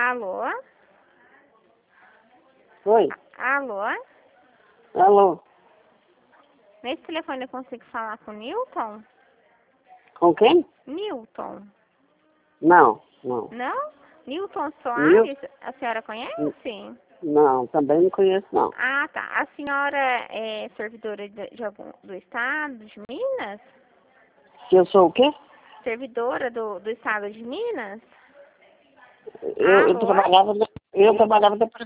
Alô? Oi? Alô? Alô? Nesse telefone eu consigo falar com o Newton? Com quem? Newton. Não, não. Não? Newton Soares? A senhora conhece? Não, também não conheço, não. Ah, tá. A senhora é servidora de algum, do estado de Minas? Que eu sou o quê? Servidora do estado de Minas? Eu Alô? trabalhava, eu trabalhava depois